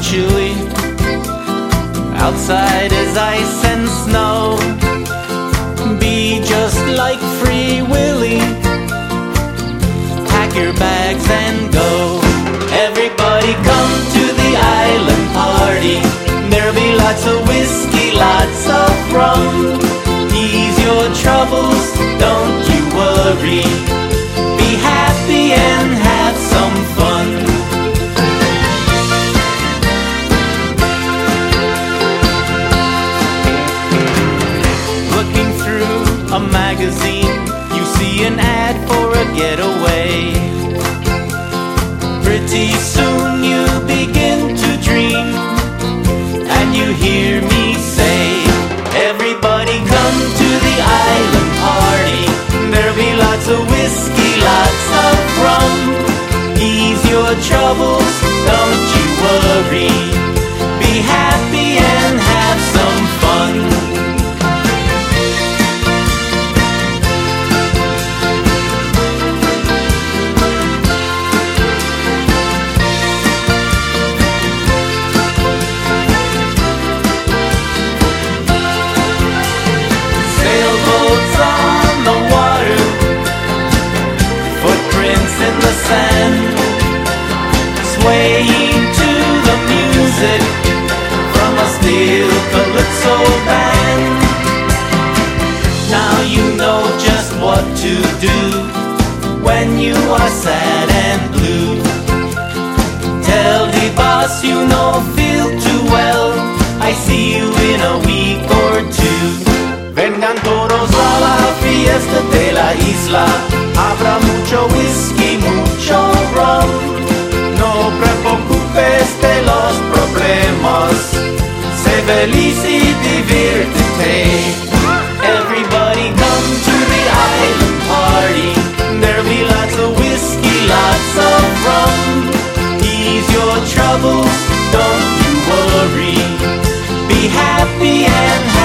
chewy. Outside is ice and snow. Be just like Free Willy. Pack your bags and go. Everybody come to the island party. There'll be lots of whiskey, lots of rum. Ease your troubles, don't you worry. Be happy and have some fun. Looking through a magazine, you see an ad for a getaway. Pretty soon you begin to dream, and you hear me say, everybody come to the island party. There'll be lots of whiskey, lots of rum. Ease your troubles, don't you worry. Be happy and have some fun. Swaying to the music from a steel calypso band. Now you know just what to do when you are sad and blue. Tell the boss you no feel too well. I see you in a week or two. Vengan todos a la fiesta de la isla. Habrá mucho whisky, mucho rum. No preocupes de los problemas. Sé feliz y diviértete. Everybody come to the island party. There'll be lots of whiskey, lots of rum. Ease your troubles, don't you worry. Be happy and